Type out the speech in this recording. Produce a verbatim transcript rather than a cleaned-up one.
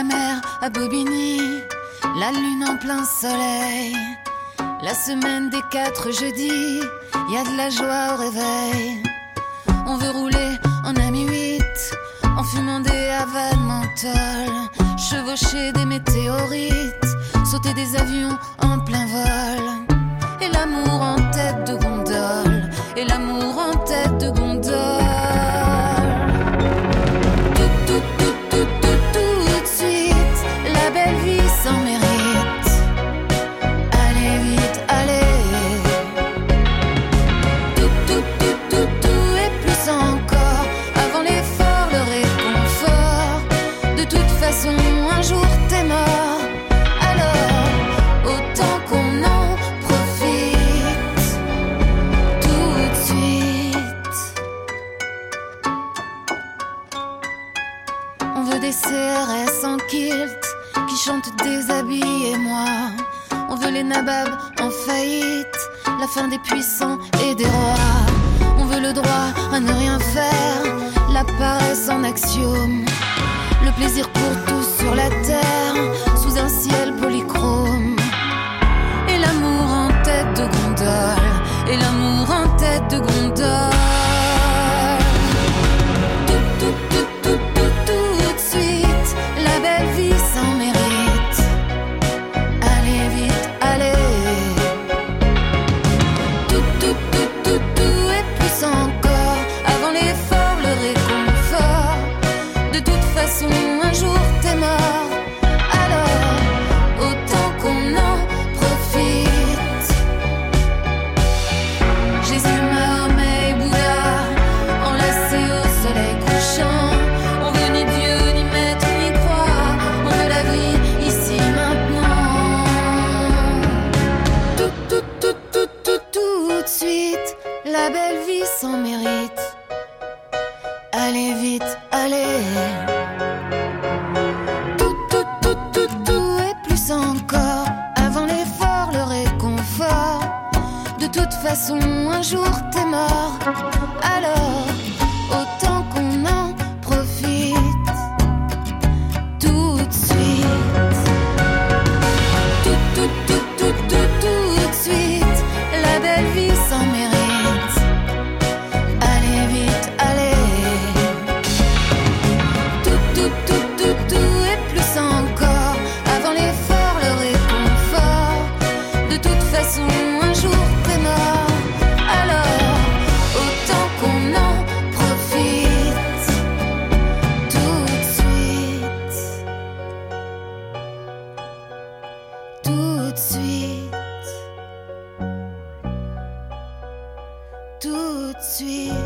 la mer à Bobigny, la lune en plein soleil. La semaine des quatre jeudis, y a de la joie au réveil. On veut rouler en ami huit, en fumant des havanes menthol, chevaucher des météorites, sauter des avions en plein vol. Et l'amour en tête de gondole, et l'amour en tête de gondole. Tout, tout, tout, tout, tout, tout de suite, la belle vie s'en mérite. Allez vite, allez. Tout, tout, tout, tout, tout et plus encore. Avant l'effort, le réconfort. De toute façon, un jour t'es mort. Alors, autant qu'on en profite tout de suite. On veut des C R S en kilt qui chantent déshabillez-moi. On veut les nababs en faillite, la fin des puissants et des rois. On veut le droit à ne rien faire, la paresse en axiome. Le plaisir pour tous sur la terre, sous un ciel polychrome. Et l'amour en tête de gondole, et l'amour en tête de gondole. Tout, tout, tout, tout, tout, tout de suite, la belle vie s'en mérite. Allez vite, allez. Tout, tout, tout, tout, tout et plus encore. Avant l'effort, le réconfort. De toute façon, un jour t'es mort. Alors, autant qu'on en profite. Jésus, Mahomet et Bouddha, enlacés au soleil couchant. On veut ni Dieu, ni maître, ni croix. On veut la vie ici, maintenant. Tout, tout, tout, tout, tout, tout de suite, la belle vie s'en mérite. Allez vite, allez. Tout, tout, tout, tout, tout et plus encore. Avant l'effort, le réconfort. De toute façon, un jour t'es mort. Alors, autant qu'on en profite tout de suite. Tout, tout, tout, tout, tout, tout de suite, la belle vie s'en mérite. Allez vite, allez. Tout, tout, tout, tout, tout et plus encore. Avant l'effort, le réconfort. De toute façon, un jour t'es mort. Alors, autant qu'on en profite tout de suite. Tout de suite. Tout de suite.